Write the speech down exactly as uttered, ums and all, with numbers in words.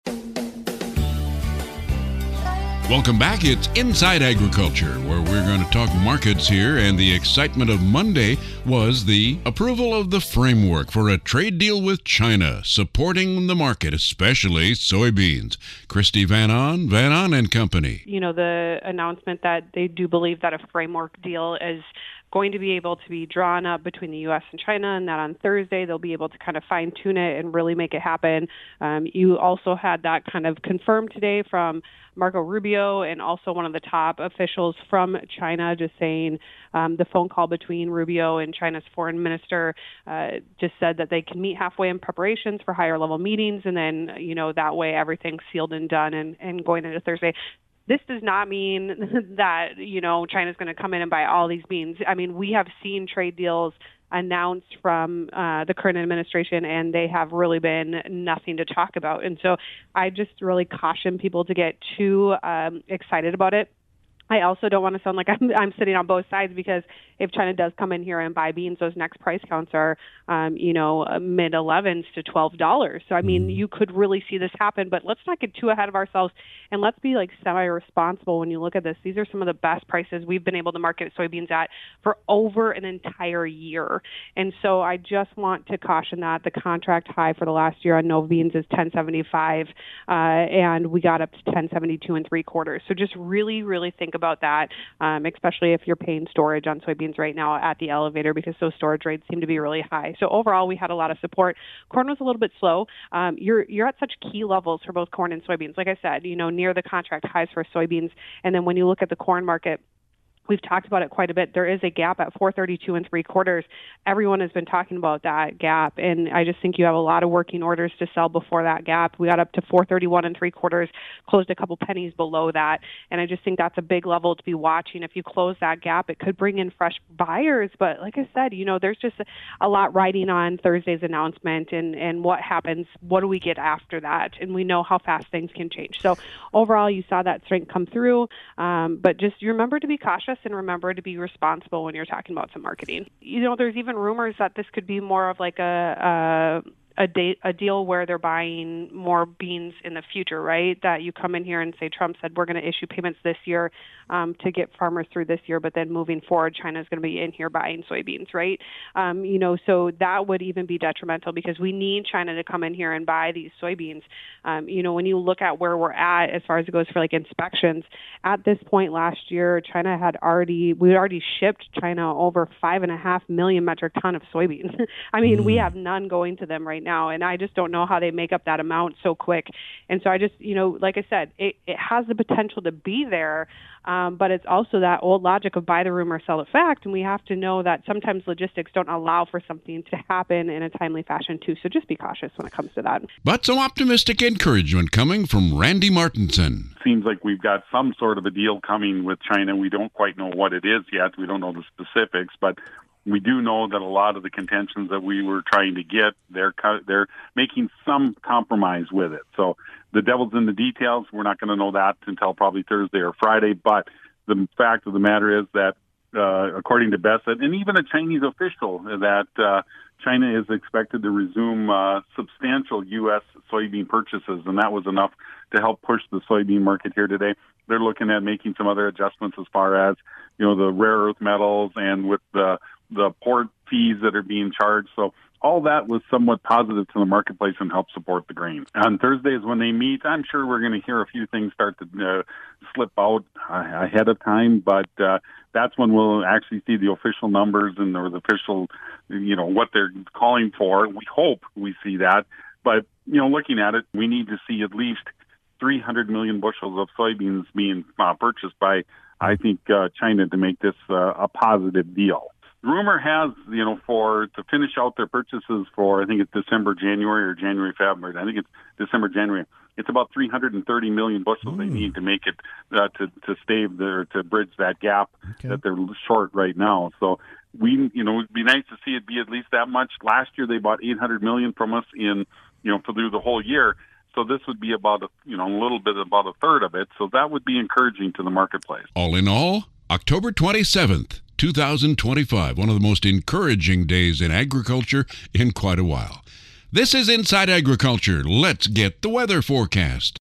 Welcome back. It's Inside Agriculture, where we're going to talk markets here, and the excitement of Monday was the approval of the framework for a trade deal with China, supporting the market, especially soybeans. Christy Van On, Van On and Company. You know, the announcement that they do believe that a framework deal is going to be able to be drawn up between the U S and China, and that on Thursday they'll be able to kind of fine-tune it and really make it happen. Um, you also had that kind of confirmed today from Marco Rubio and also one of the top officials from China, just saying um, the phone call between Rubio and China's foreign minister uh, just said that they can meet halfway in preparations for higher level meetings, and then, you know, that way everything's sealed and done and, and going into Thursday. This does not mean that, you know, China's going to come in and buy all these beans. I mean, we have seen trade deals announced from uh, the current administration, and they have really been nothing to talk about. And so I just really caution people to get too um, excited about it. I also don't want to sound like I'm, I'm sitting on both sides, because if China does come in here and buy beans, those next price counts are, um, you know, mid elevens to twelve dollars. So, I mean, you could really see this happen, but let's not get too ahead of ourselves, and let's be like semi-responsible when you look at this. These are some of the best prices we've been able to market soybeans at for over an entire year. And so I just want to caution that the contract high for the last year on Nova beans is ten seventy-five, uh, and we got up to ten seventy-two and three quarters. So just really, really think about about that, um, especially if you're paying storage on soybeans right now at the elevator, because those storage rates seem to be really high. So overall, we had a lot of support. Corn was a little bit slow. Um, you're you're at such key levels for both corn and soybeans. Like I said, you know, near the contract highs for soybeans. And then when you look at the corn market, we've talked about it quite a bit. There is a gap at four thirty-two and three quarters. Everyone has been talking about that gap, and I just think you have a lot of working orders to sell before that gap. We got up to four thirty-one and three quarters, closed a couple pennies below that, and I just think that's a big level to be watching. If you close that gap, it could bring in fresh buyers, but like I said, you know, there's just a lot riding on Thursday's announcement and, and what happens, what do we get after that, and we know how fast things can change. So overall, you saw that strength come through, um, but just remember to be cautious and remember to be responsible when you're talking about some marketing. You know, there's even rumors that this could be more of like a, a a, de- a deal where they're buying more beans in the future, right? That you come in here and say, Trump said we're going to issue payments this year um, to get farmers through this year, but then moving forward, China's going to be in here buying soybeans, right? Um, you know, so that would even be detrimental, because we need China to come in here and buy these soybeans. Um, you know, when you look at where we're at as far as it goes for like inspections, at this point last year, China had already, we had already shipped China over five and a half million metric ton of soybeans. I mean, mm. we have none going to them right now, and I just don't know how they make up that amount so quick. And so I just, you know, like I said, it, it has the potential to be there, um, but it's also that old logic of buy the rumor, sell the fact, and we have to know that sometimes logistics don't allow for something to happen in a timely fashion too. So just be cautious when it comes to that. But some optimistic encouragement coming from Randy Martinson. Seems like we've got some sort of a deal coming with China. We don't quite know what it is yet. We don't know the specifics, but we do know that a lot of the contentions that we were trying to get, they're they're making some compromise with it. So the devil's in the details. We're not going to know that until probably Thursday or Friday. But the fact of the matter is that, uh, according to Bessett, and even a Chinese official, that uh, China is expected to resume uh, substantial U S soybean purchases, and that was enough to help push the soybean market here today. They're looking at making some other adjustments as far as, you know, the rare earth metals and with the the port fees that are being charged. So all that was somewhat positive to the marketplace and helped support the grain. On Thursday is when they meet. I'm sure we're going to hear a few things start to uh, slip out uh, ahead of time, but uh, that's when we'll actually see the official numbers and or the official, you know, what they're calling for. We hope we see that. But, you know, looking at it, we need to see at least three hundred million bushels of soybeans being uh, purchased by, I think, uh, China to make this uh, a positive deal. Rumor has, you know, for to finish out their purchases for, I think it's December, January, or January, February. I think it's December, January. It's about three hundred thirty million bushels mm. they need to make it uh, to to stave their to bridge that gap okay. that they're short right now. So we, you know, it'd be nice to see it be at least that much. Last year they bought eight hundred million from us in, you know, to do the whole year. So this would be about a, you know, a little bit about a third of it. So that would be encouraging to the marketplace. All in all, October twenty-seventh, twenty twenty-five, one of the most encouraging days in agriculture in quite a while. This is Inside Agriculture. Let's get the weather forecast.